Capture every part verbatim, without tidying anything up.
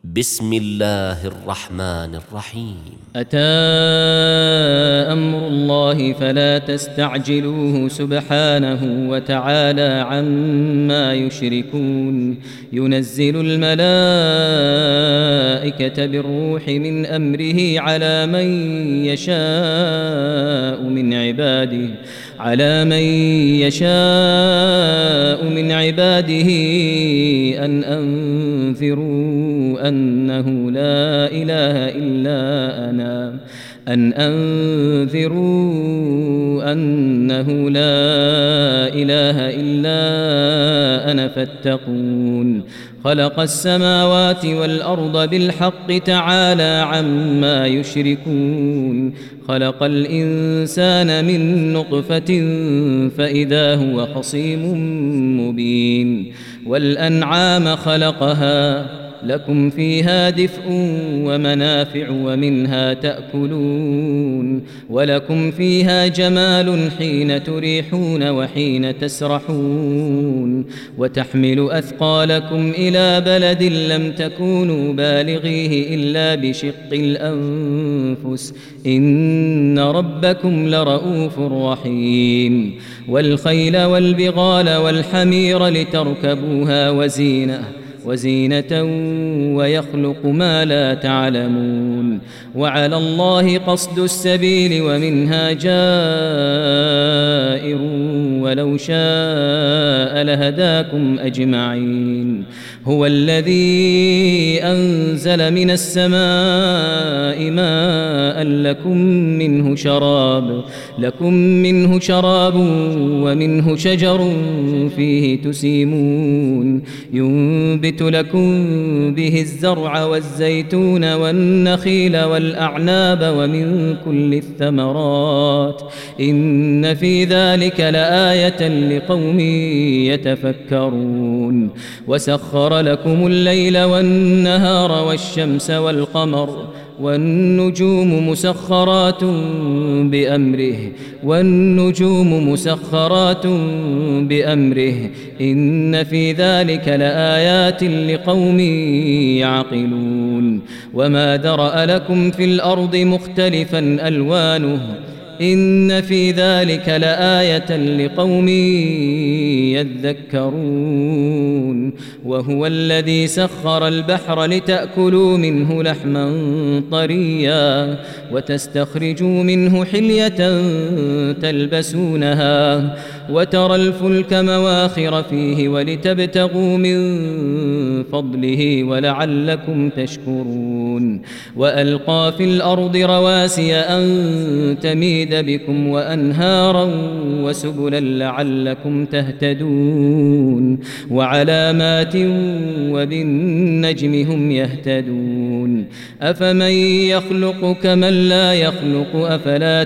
بسم الله الرحمن الرحيم. أتى أمر الله فلا تستعجلوه سبحانه وتعالى عما يشركون. ينزل الملائكة بالروح من أمره على من يشاء من عباده على من يشاء من عباده أن أنذروا أنه لا إله إلا أنا أن أنذروا أنه لا إله إلا أنا فاتقون. خلق السماوات والأرض بالحق تعالى عما يشركون. خلق الإنسان من نطفة فإذا هو خصيم مبين. والأنعام خلقها لكم فيها دفء ومنافع ومنها تأكلون ولكم فيها جمال حين تريحون وحين تسرحون وتحمل أثقالكم إلى بلد لم تكونوا بالغيه إلا بشق الأنفس إن ربكم لرؤوف رحيم. والخيل والبغال والحمير لتركبوها وزينة وزينة ويخلق ما لا تعلمون. وعلى الله قصد السبيل ومنها جائر ولو شاء لهداكم أجمعين. هو الذي أنزل من السماء ماء لكم منه شراب لكم منه شراب ومنه شجر فيه تسيمون. ينبت لكم به الزرع والزيتون والنخيل والأعناب ومن كل الثمرات إن في ذلك لآية لقوم يتفكرون. وسخر لكم الليل والنهار والشمس والقمر والنجوم مسخرات بأمره والنجوم مسخرات بأمره إن في ذلك لآيات لقوم يعقلون. وما ذرأ لكم في الأرض مختلفا ألوانه إن في ذلك لآية لقوم يذكرون. وهو الذي سخر البحر لتأكلوا منه لحما طريا وتستخرجوا منه حلية تلبسونها وترى الفلك مواخر فيه ولتبتغوا من فضله ولعلكم تشكرون. وألقى في الأرض رواسي أن تميد بكم وأنهارا وسبلا لعلكم تهتدون. وعلامات وبالنجم هم يهتدون. أفمن يخلق كمن لا يخلق أفلا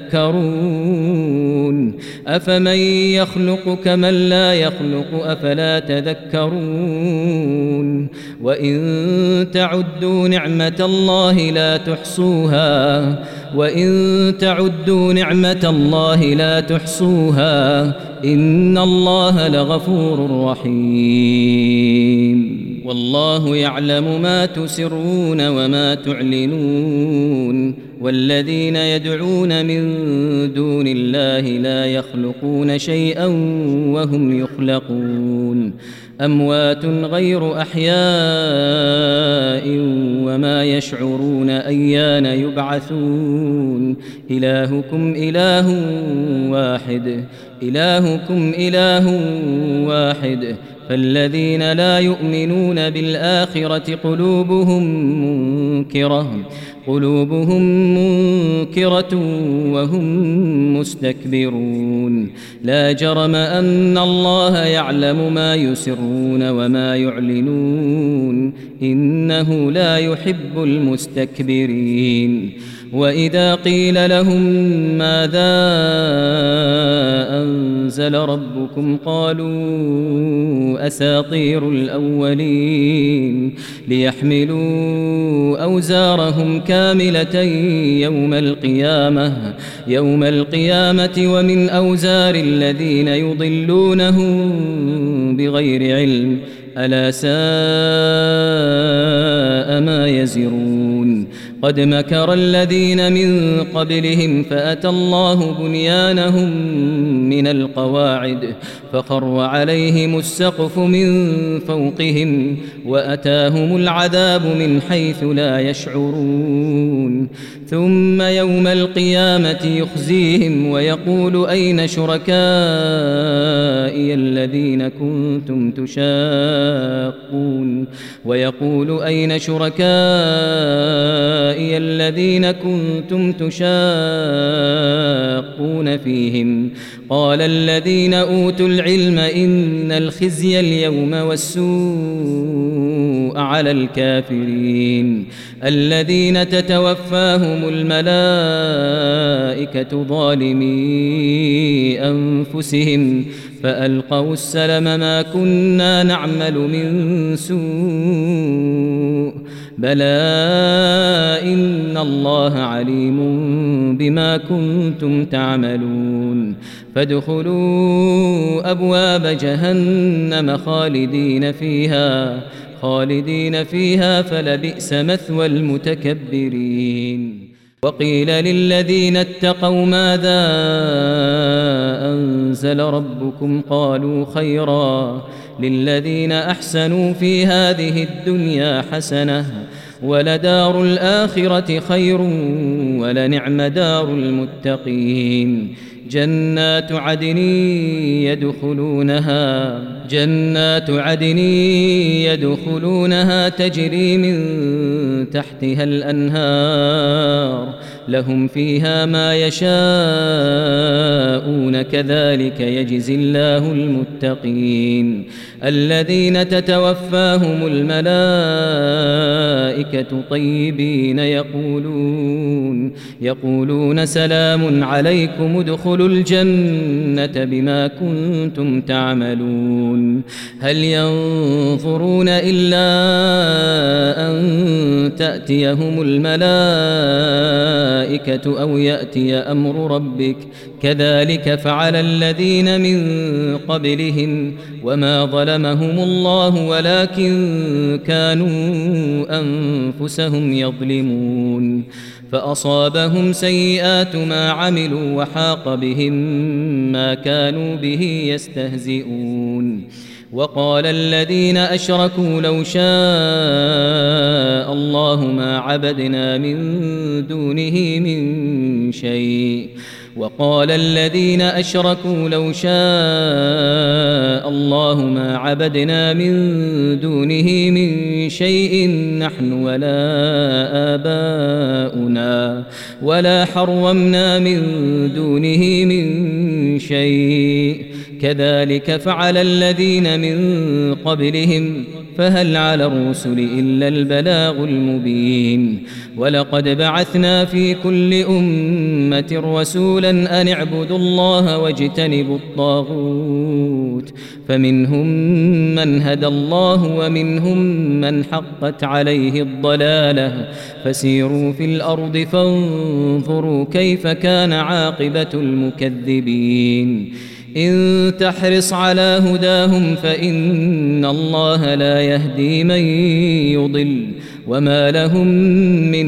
تذكرون أفمن يخلق كمن لا يخلق أفلا تذكرون. وإن تعدوا نعمة الله لا تحصوها وإن تعدوا نعمة الله لا تحصوها إن الله لغفور رحيم. والله يعلم ما تسرون وما تعلنون. والذين يدعون من دون الله لا يخلقون شيئا وهم يخلقون. أموات غير أحياء وما يشعرون أيان يبعثون. إلهكم إله واحد إلهكم إله واحد فالذين لا يؤمنون بالآخرة قلوبهم منكرة قلوبهم منكرة وهم مستكبرون. لا جرم أن الله يعلم ما يسرون وما يعلنون إنه لا يحب المستكبرين. وإذا قيل لهم ماذا أنزل ربكم قالوا أساطير الأولين ليحملوا أوزارهم كاملة يوم القيامة يوم القيامة ومن أوزار الذين يضلونهم بغير علم ألا ساء ساء ما يزرون قد مكر الذين من قبلهم فأتى الله بنيانهم من القواعد فخر عليهم السقف من فوقهم وأتاهم العذاب من حيث لا يشعرون ثم يوم القيامة يخزيهم ويقول أين شركائي الذين كنتم تشاقون ويقول أين شركائي الذين كنتم تشاقون فيهم قال الذين أوتوا العلم إن الخزي اليوم والسوء على الكافرين الذين تتوفاهم الملائكة ظالمي أنفسهم فألقوا السلم ما كنا نعمل من سوء بلى إن الله عليم بما كنتم تعملون فادخلوا أبواب جهنم خالدين فيها خالدين فيها فلبئس مثوى المتكبرين وقيل للذين اتقوا ماذا أنزل ربكم قالوا خيرا للذين أحسنوا في هذه الدنيا حسنة ولدار الآخرة خير ولنعم دار المتقين جنات عدن يدخلونها جنات عدن يدخلونها تجري من تحتها الأنهار لهم فيها ما يشاءون كذلك يجزي الله المتقين الذين تتوفاهم الملائكة طيبين يقولون يقولون سلام عليكم ادخلوا الجنة بما كنتم تعملون هل ينظرون إلا أن تأتيهم الملائكة أو يأتي أمر ربك كذلك فعل الذين من قبلهم وما ظلمهم الله ولكن كانوا أنفسهم يظلمون فأصابهم سيئات ما عملوا وحاق بهم ما كانوا به يستهزئون وقال الذين أشركوا لو شاء الله ما عبدنا من دونه من شيء وقال الذين أشركوا لو شاء الله ما عبدنا من دونه من شيء نحن ولا آباؤنا ولا حرمنا من دونه من شيء كذلك فعل الذين من قبلهم فهل على الرسل إلا البلاغ المبين ولقد بعثنا في كل أمة رسولا أن اعبدوا الله واجتنبوا الطاغوت فمنهم من هدى الله ومنهم من حقت عليه الضلالة فسيروا في الأرض فانظروا كيف كان عاقبة المكذبين إن تحرص على هداهم فإن الله لا يهدي من يضل وما لهم من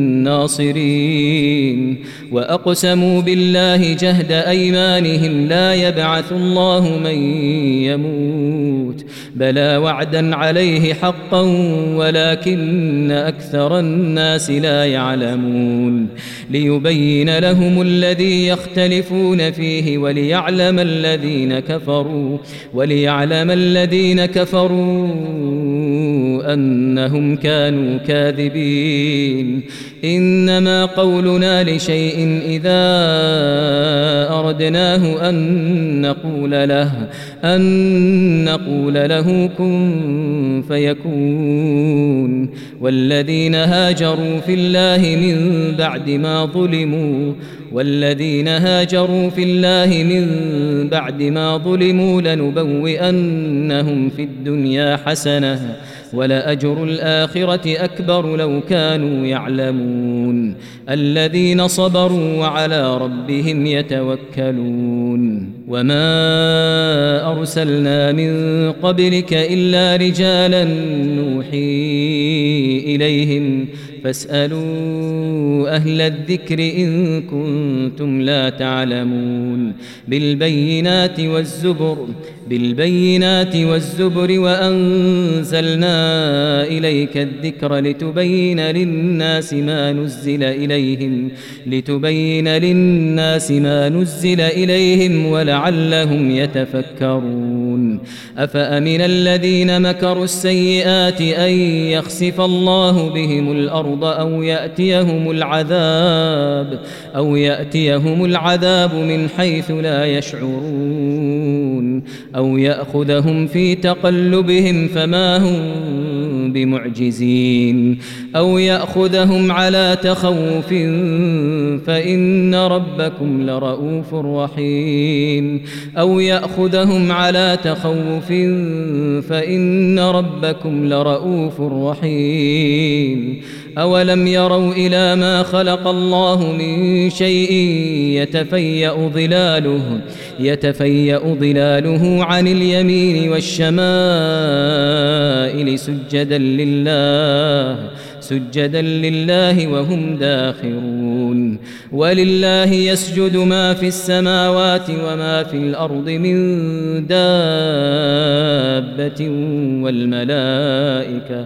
ناصرين وأقسموا بالله جهد أيمانهم لا يبعث الله من يموت بلى وعدا عليه حقا ولكن أكثر الناس لا يعلمون ليبين لهم الذي يختلفون فيه وليعلم الذين كفروا وليعلم الذين كفروا أنهم كانوا كاذبين إنما قولنا لشيء إذا أردناه أن نقول له أن نقول له كن فيكون والذين هاجروا في الله من بعد ما ظلموا والذين هاجروا في الله من بعد ما ظلموا لنبوئنهم في الدنيا حسنة ولأجر الآخرة أكبر لو كانوا يعلمون الذين صبروا وعلى ربهم يتوكلون وما أرسلنا من قبلك إلا رجالا نوحي إليهم فاسألوا أهل الذكر إن كنتم لا تعلمون بالبينات والزبر بالبينات والزبر وأنزلنا إليك الذكر لتبين للناس ما نزل إليهم لتبين للناس ما نزل إليهم ولعلهم يتفكرون أفأمن الذين مكروا السيئات أن يخسف الله بهم الأرض أو يأتيهم العذاب أو يأتيهم العذاب من حيث لا يشعرون أو يأخذهم في تقلبهم فما هم بمعجزين أو يأخذهم على تخوف فإن ربكم لرؤوف رحيم أو يأخذهم على تخوف فإن ربكم لرؤوف رحيم أولم يروا إلى ما خلق الله من شيء يتفيأ ظلاله يتفيأ ظلاله عن اليمين والشمائل سجدا لله سجدا لله وهم داخرون ولله يسجد ما في السماوات وما في الأرض من دابة والملائكة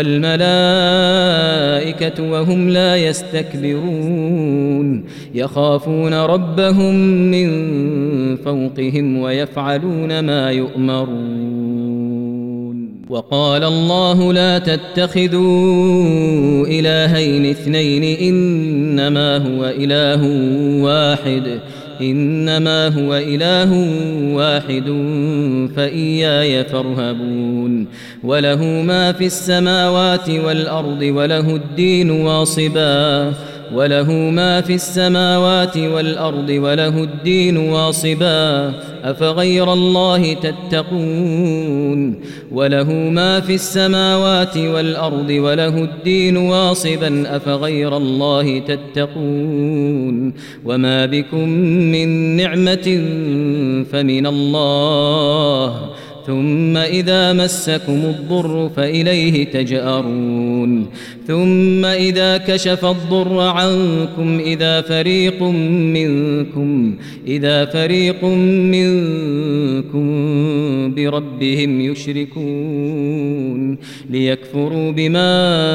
والملائكة وهم لا يستكبرون يخافون ربهم من فوقهم ويفعلون ما يؤمرون وقال الله لا تتخذوا إلهين اثنين إنما هو إله واحد إنما هو إله واحد فإياي فارهبون وله ما في السماوات والأرض وله الدين واصبا وله ما في السماوات والأرض وله الدين واصبا أفغير الله تتقون وله ما في السماوات والأرض وله الدين واصبا أفغير الله تتقون وما بكم من نعمة فمن الله ثم إذا مسكم الضر فإليه تجأرون ثم إذا كشف الضر عنكم إذا فريق منكم إذا فريق منكم بربهم يشركون ليكفروا بما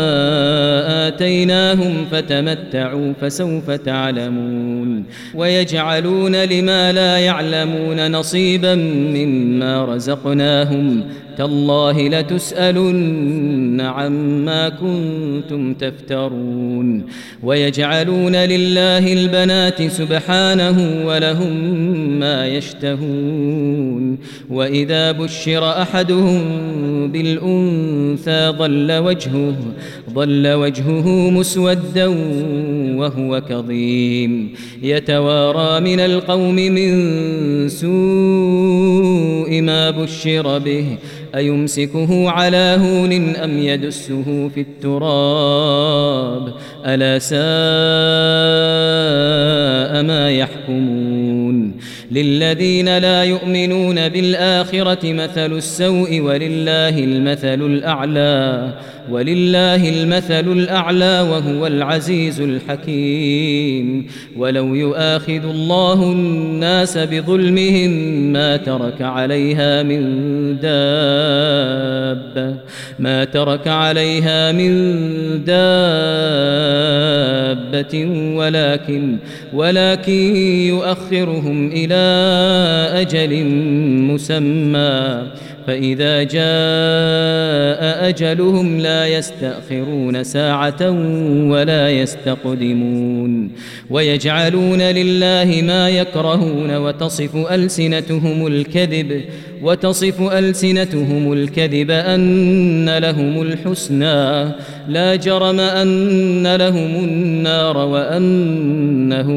آتيناهم فتمتعوا فسوف تعلمون ويجعلون لما لا يعلمون نصيبا مما رزقناهم تالله لتسألن عما كنتم تفترون ويجعلون لله البنات سبحانه ولهم ما يشتهون وإذا بشر أحدهم بالأنثى ظل وجهه ظل وجهه مسودا وهو كظيم يتوارى من القوم من سوء ما بشر به أيمسكه على هون أم يدسه في التراب ألا ساء ما يحكمون للذين لا يؤمنون بالآخرة مثل السوء ولله المثل الأعلى ولله المثل الأعلى وهو العزيز الحكيم ولو يؤاخذ الله الناس بظلمهم ما ترك عليها من دابة ما ترك عليها من دابة ولكن ولكن يؤخرهم إلى أجل مسمى فإذا جاء أجلهم لا يستأخرون ساعة ولا يستقدمون ويجعلون لله ما يكرهون وتصف ألسنتهم الكذب وتصف ألسنتهم الكذب أن لهم الحسنى لا جرم أن لهم النار وأنهم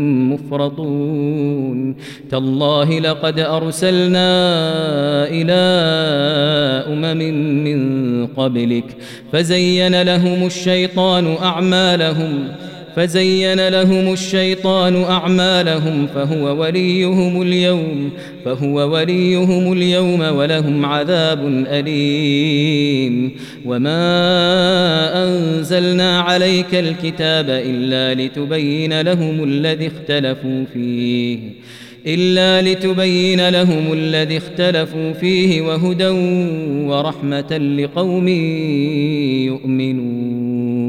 مفرطون تالله لقد أرسلنا إلى أمم من قبلك فزين لهم الشيطان أعمالهم فزين لهم الشيطان أعمالهم فهو وليهم اليوم فهو وليهم اليوم ولهم عذاب أليم وما أنزلنا عليك الكتاب إلا لتبين لهم الذي اختلفوا فيه إلا لتبين لهم الذي اختلفوا فيه وهدى ورحمة لقوم يؤمنون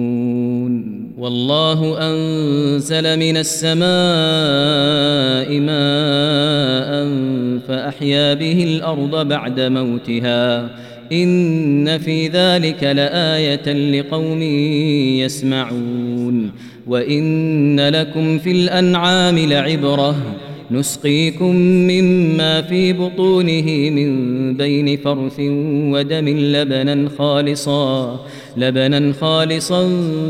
والله أنزل من السماء ماء فأحيا به الأرض بعد موتها إن في ذلك لآية لقوم يسمعون وإن لكم في الأنعام لعبرة نسقيكم مما في بطونه من بين فرث ودم لبنا خالصا لبنا خالصا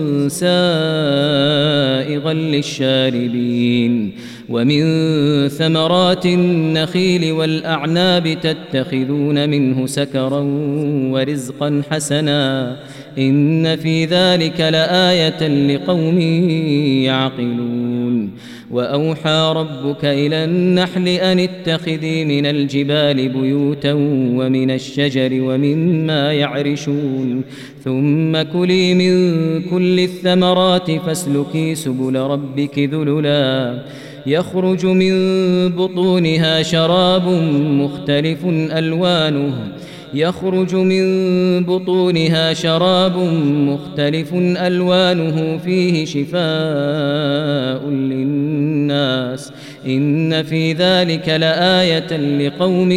سائغا للشاربين ومن ثمرات النخيل والأعناب تتخذون منه سكرا ورزقا حسنا إن في ذلك لآية لقوم يعقلون وأوحى ربك إلى النحل أن اتخذي من الجبال بيوتا ومن الشجر ومما يعرشون ثم كلي من كل الثمرات فاسلكي سبل ربك ذللا يخرج من بطونها شراب مختلف ألوانه يخرج من بطونها شراب مختلف ألوانه فيه شفاء للناس إن في ذلك لآية لقوم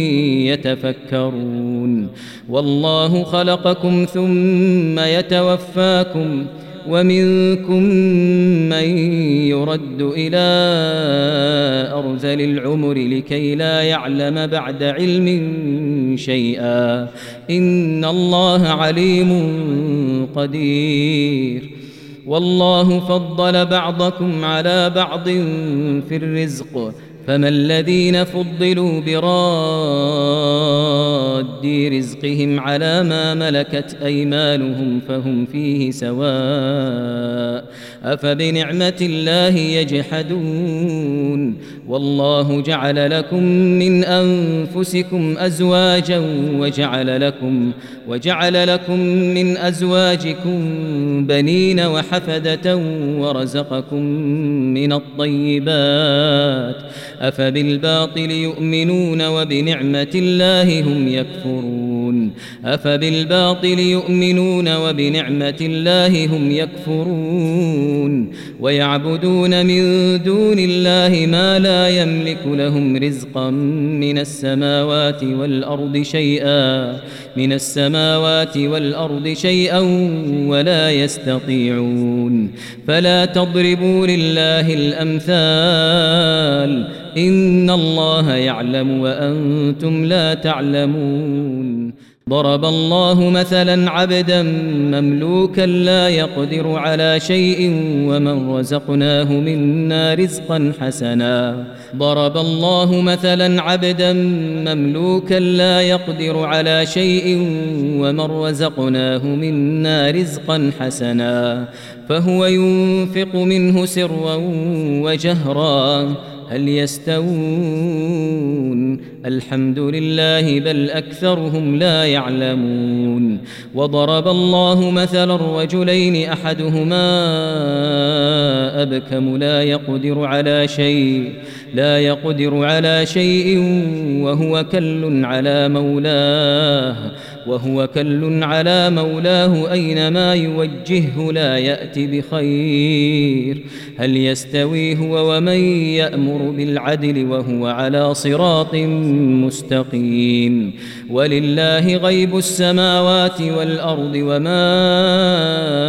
يتفكرون والله خلقكم ثم يتوفاكم ومنكم من يرد إلى أرذل العمر لكي لا يعلم بعد علم شيئا إن الله عليم قدير والله فضل بعضكم على بعض في الرزق فما الذين فضلوا براد رزقهم على ما ملكت أيمانهم فهم فيه سواء أفبنعمة الله يجحدون والله جعل لكم من أنفسكم أزواجا وجعل لكم وجعل لكم من أزواجكم بنين وحفدة ورزقكم من الطيبات أفبالباطل يؤمنون وبنعمة الله هم يكفرون أفبالباطل يؤمنون وبنعمة الله هم يكفرون ويعبدون من دون الله ما لا يملك لهم رزقا من السماوات والأرض شيئا من السماوات والأرض شيئا ولا يستطيعون فلا تضربوا لله الأمثال إن الله يعلم وأنتم لا تعلمون ضرب الله مثلا عبدا مملوكا لا يقدر على شيء ومن رزقناه منا رزقا حسنا ضرب الله مثلا عبدا مملوكا لا يقدر على شيء ومن رزقناه منا رزقا حسنا فهو ينفق منه سرا وجهرا هل يستوون الحمد لله بل أكثرهم لا يعلمون وضرب الله مثلا الرجلين أحدهما أبكم لا يقدر على شيء لا يقدر على شيء وهو كل على مولاه وهو كل على مولاه أينما يوجهه لا يأتي بخير هل يستوي هو ومن يأمر بالعدل وهو على صراط مستقيم ولله غيب السماوات والأرض وما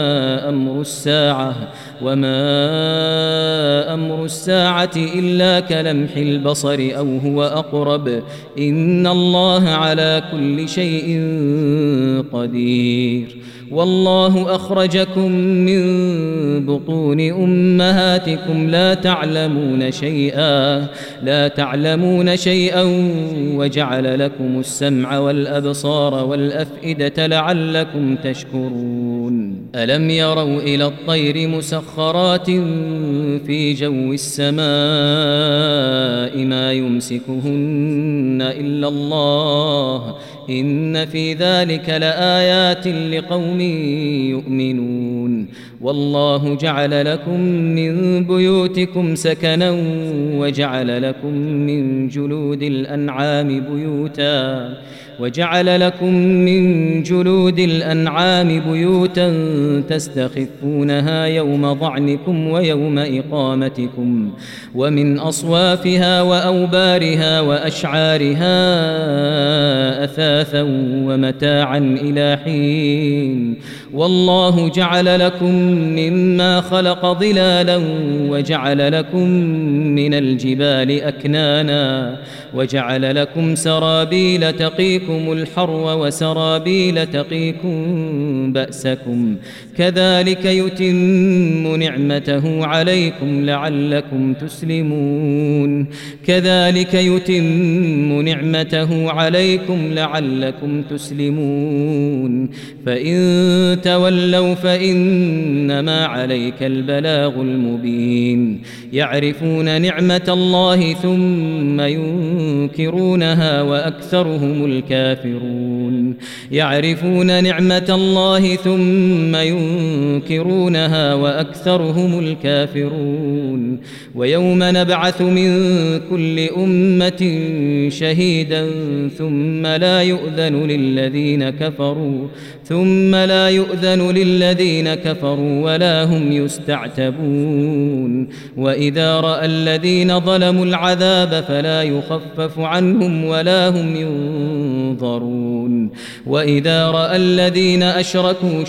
أمر الساعة وما أمر الساعة إلا كلمح البصر أو هو أقرب إن الله على كل شيء قدير والله أخرجكم من بطون أمهاتكم لا تعلمون شيئا لا تعلمون شيئا وجعل لكم السمع والأبصار والأفئدة لعلكم تشكرون ألم يروا إلى الطير مسخرات في جو السماء ما يمسكهن إلا الله إن في ذلك لآيات لقوم يؤمنون والله جعل لكم من بيوتكم سكنا وجعل لكم من جلود الأنعام بيوتا وجعل لكم من جلود الأنعام بيوتا تستخفونها يوم ضعنكم ويوم إقامتكم ومن أصوافها وأوبارها وأشعارها أثاثا ومتاعا إلى حين والله جعل لكم مما خلق ظلالا وجعل لكم من الجبال أكنانا وجعل لكم سرابيل تقيكم الحر وسرابيل تقيكم بأسكم كذلك يتم نعمته عليكم لعلكم تسلمون كذلك يتم نعمته عليكم لعلكم تسلمون فإن تولوا فإنما عليك البلاغ المبين يعرفون نعمة الله ثم ينكرونها وأكثرهم الكافرون يعرفون نعمة الله ثم ينكرونها وأكثرهم الكافرون ويوم نبعث من كل أمة شهيدا ثم لا يؤذن للذين كفروا ثم لا يؤذن للذين كفروا ولا هم يستعتبون وإذا رأى الذين ظلموا العذاب فلا يخفف عنهم ولا هم ينظرون وإذا رأى الذين أشركوا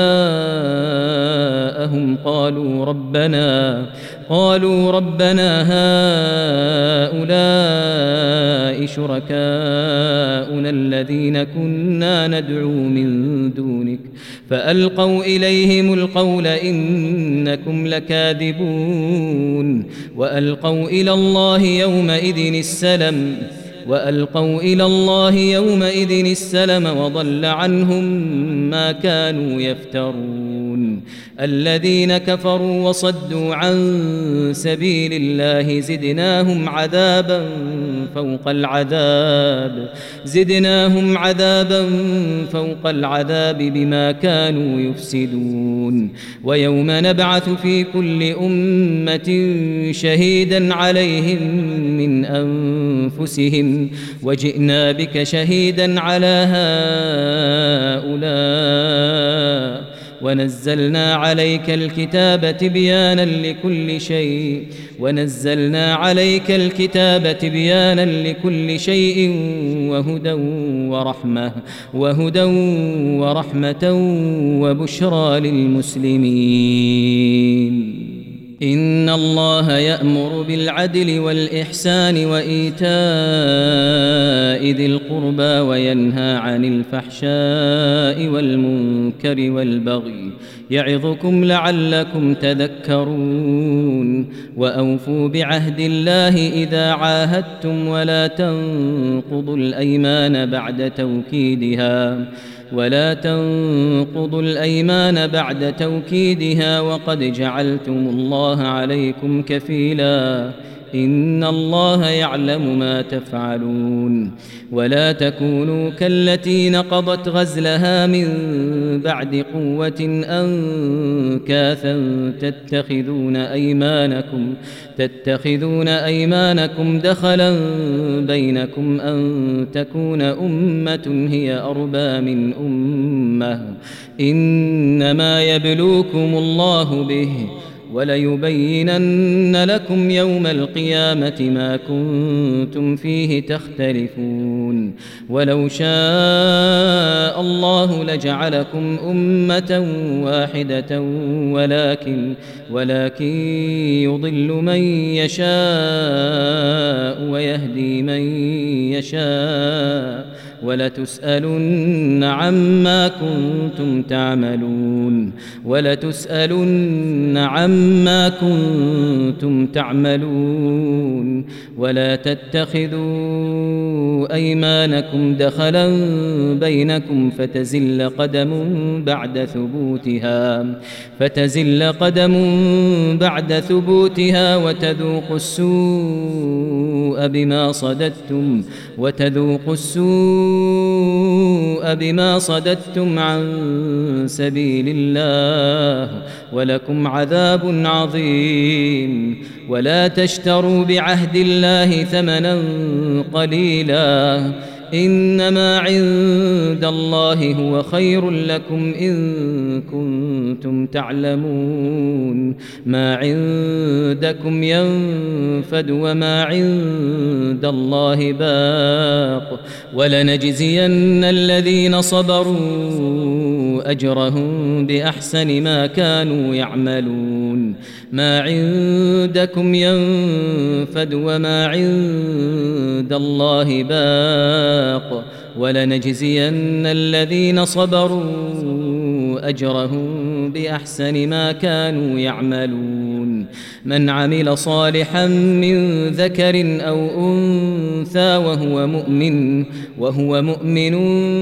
شركاءهم قالوا ربنا قالوا ربنا هؤلاء شركاؤنا الذين كنا ندعو من دونك فألقوا إليهم القول إنكم لكاذبون وألقوا إلى الله يومئذ السلم وألقوا إلى الله يومئذ السلم وضل عنهم ما كانوا يفترون الذين كفروا وصدوا عن سبيل الله زدناهم عذابا فوق العذاب زدناهم عذابا فوق العذاب بما كانوا يفسدون ويوم نبعث في كل أمة شهيدا عليهم من أنفسهم وجئنا بك شهيدا على هؤلاء ونزلنا عليك الكتاب تبيانا لكل شيء ونزلنا عليك الكتاب تبيانا لكل شيء وهدى ورحمة وهدى ورحمة وبشرى للمسلمين إن الله يأمر بالعدل والإحسان وإيتاء ذي القربى وينهى عن الفحشاء والمنكر والبغي يعظكم لعلكم تذكرون وأوفوا بعهد الله إذا عاهدتم ولا تنقضوا الأيمان بعد توكيدها ولا تنقضوا الأيمان بعد توكيدها وقد جعلتم الله عليكم كفيلا إن الله يعلم ما تفعلون ولا تكونوا كالتي نقضت غزلها من بعد قوة أنكاثا تتخذون أيمانكم تتخذون أيمانكم دخلا بينكم أن تكون أمة هي أربى من أمة إنما يبلوكم الله به وليبينن لكم يوم القيامة ما كنتم فيه تختلفون ولو شاء الله لجعلكم أمة واحدة ولكن ولكن يضل من يشاء ويهدي من يشاء ولتسألن عما كنتم تعملون ولتسألن عما كنتم تعملون ولا تتخذوا أيمانكم دخلا بينكم فتزل قدم بعد ثبوتها فتزل قدم بعد ثبوتها وتذوقوا السوء بما صددتم وتذوقوا السوء بما صددتم عن سبيل الله ولكم عذاب عظيم ولا تشتروا بعهد الله ثمنا قليلا إنما عند الله هو خير لكم إن كنتم تعلمون ما عندكم ينفد وما عند الله باق ولنجزين الذين صبروا أجرهم بأحسن ما كانوا يعملون ما عندكم ينفد وما عند الله باق ولنجزين الذين صبروا أجرهم بأحسن ما كانوا يعملون من عمل صالحا من ذكر أو أنثى وهو مؤمن وهو مؤمن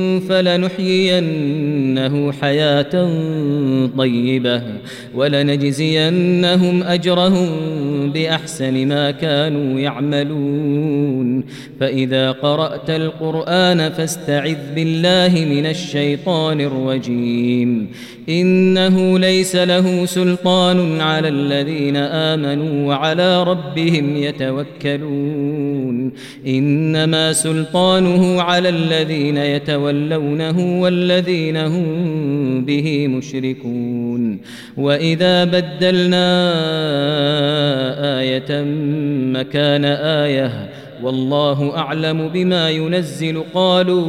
فلنحيينه حياة طيبة ولنجزينهم أجرهم بأحسن ما كانوا يعملون فإذا قرأت القرآن فاستعذ بالله من الشيطان الرجيم إنه ليس له سلطان على الذين آمنوا وعلى ربهم يتوكلون إنما سلطانه على الذين يتولونه والذين هم به مشركون وإذا بدلنا آية مكان آية والله أعلم بما ينزل قالوا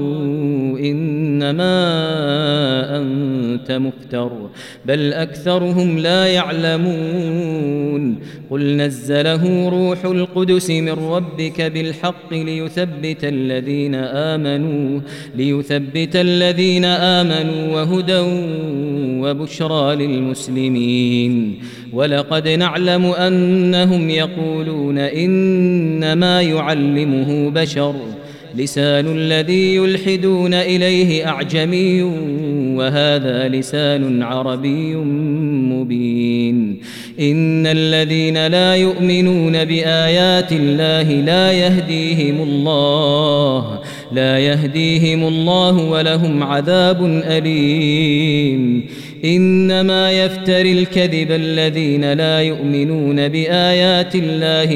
إنما أنت مفتر بل أكثرهم لا يعلمون قل نزله روح القدس من ربك بالحق ليثبت الذين آمنوا ليثبت الذين آمنوا وهدى وبشرى للمسلمين ولقد نعلم أنهم يقولون إنما يعلمه بشر لسان الذي يلحدون إليه أعجمي وهذا لسان عربي مبين إن الذين لا يؤمنون بآيات الله لا يهديهم الله لا يهديهم الله ولهم عذاب أليم إنما يفتري الكذب الذين لا يؤمنون بآيات الله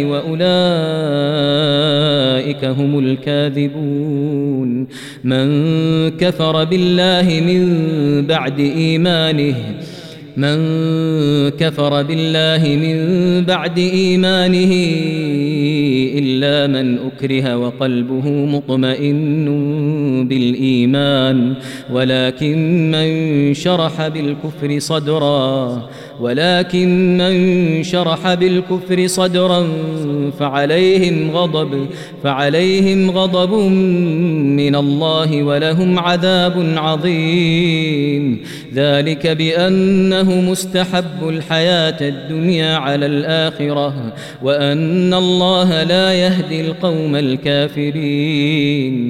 وأولئك هم الكاذبون من كفر بالله من بعد إيمانه من كفر بالله من بعد إيمانه إلا من أكره وقلبه مطمئن بالإيمان ولكن من شرح بالكفر صدرا ولكن من شرح بالكفر صدرا فعليهم غضب فعليهم غضب من الله ولهم عذاب عظيم ذلك بأنه مستحب الحياة الدنيا على الآخرة وأن الله لا يهدي القوم الكافرين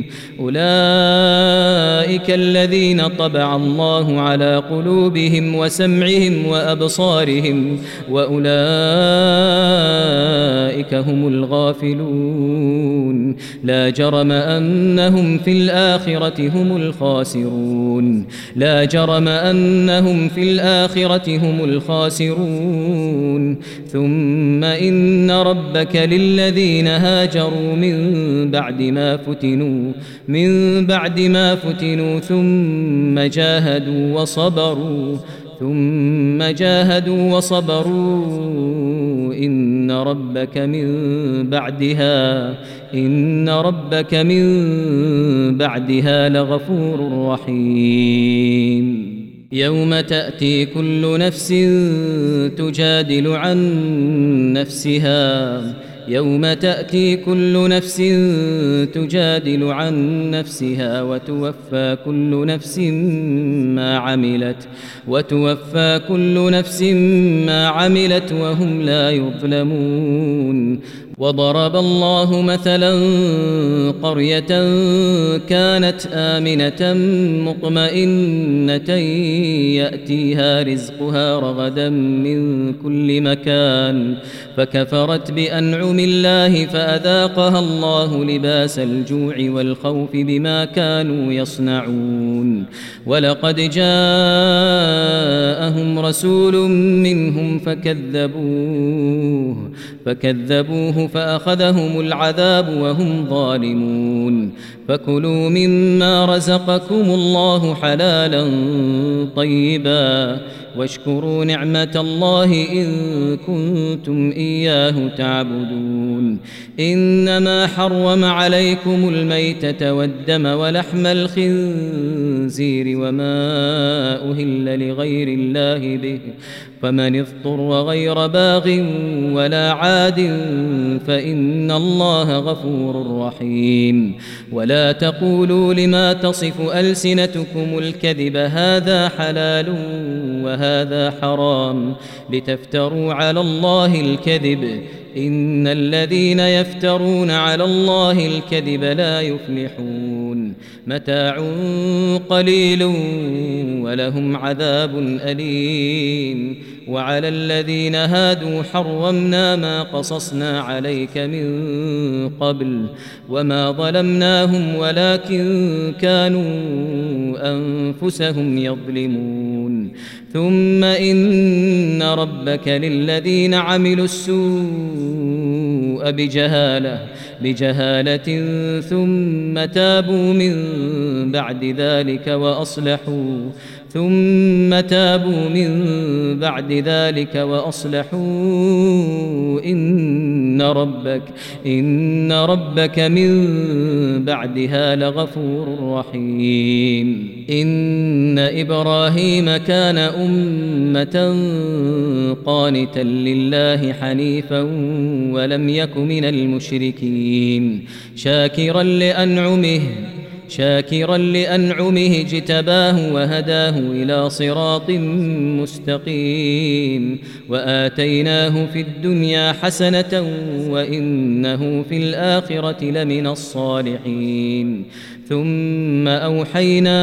أولئك الذين طبع الله على قلوبهم وسمعهم وأبصارهم وأولئك هم الغافلون لا جرم أنهم في الآخرة هم الخاسرون لا جرم أنهم في الآخرة هم الخاسرون ثم إن ربك للذين هاجروا من بعد ما فتنوا من بعد ما فتنوا ثم جاهدوا وصبروا ثم جاهدوا وصبروا إن ربك من بعدها إن ربك من بعدها لغفور رحيم يوم تأتي كل نفس تجادل عن نفسها يوم تأتي كل نفس تجادل عن نفسها وتوفى كل نفس ما عملت وتوفى كل نفس ما عملت وهم لا يظلمون وضرب الله مثلا قرية كانت آمنة مطمئنة يأتيها رزقها رغدا من كل مكان فكفرت بأنعم الله فأذاقها الله لباس الجوع والخوف بما كانوا يصنعون ولقد جاءهم رسول منهم فكذبوه فكذبوه فأخذهم العذاب وهم ظالمون فكلوا مما رزقكم الله حلالا طيبا واشكروا نعمة الله إن كنتم إياه تعبدون إنما حرم عليكم الميتة والدم ولحم الخنزير وما أهل لغير الله به فمن اضطر غير باغ ولا عاد فإن الله غفور رحيم ولا تقولوا لما تصف ألسنتكم الكذب هذا حلال وهذا حرام لتفتروا على الله الكذب إن الذين يفترون على الله الكذب لا يفلحون متاع قليل ولهم عذاب أليم وعلى الذين هادوا حرمنا ما قصصنا عليك من قبل وما ظلمناهم ولكن كانوا أنفسهم يظلمون ثم إن ربك للذين عملوا السوء بجهالة بجهالة ثم تابوا من بعد ذلك وأصلحوا ثم تابوا من بعد ذلك وأصلحوا إن ربك إن ربك من بعدها لغفور رحيم إن إبراهيم كان أمة قانتا لله حنيفا ولم يك من المشركين شاكرا لأنعمه شاكرا لأنعمه اجتباه وهداه إلى صراط مستقيم وآتيناه في الدنيا حسنة وإنه في الآخرة لمن الصالحين ثم أوحينا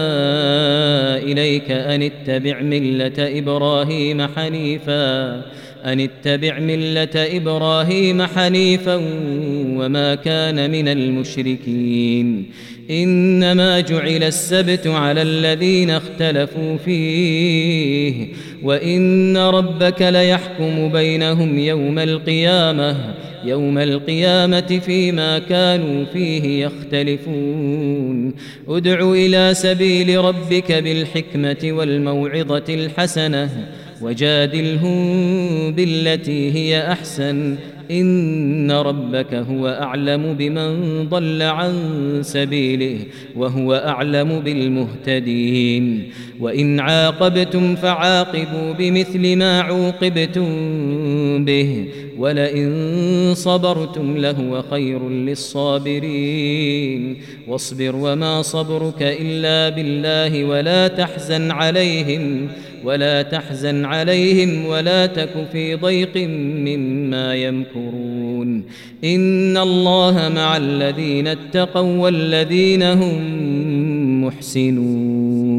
إليك أن اتبع ملة إبراهيم حنيفا أن اتبع ملة إبراهيم حنيفا وما كان من المشركين إنما جعل السبت على الذين اختلفوا فيه وإن ربك ليحكم بينهم يوم القيامة يوم القيامة فيما كانوا فيه يختلفون ادع إلى سبيل ربك بالحكمة والموعظة الحسنة وجادلهم بالتي هي أحسن إن ربك هو أعلم بمن ضل عن سبيله وهو أعلم بالمهتدين وإن عاقبتم فعاقبوا بمثل ما عوقبتم به ولئن صبرتم لهو خير للصابرين واصبر وما صبرك إلا بالله ولا تحزن عليهم ولا تحزن عليهم ولا تك في ضيق مما يمكرون إن الله مع الذين اتقوا والذين هم محسنون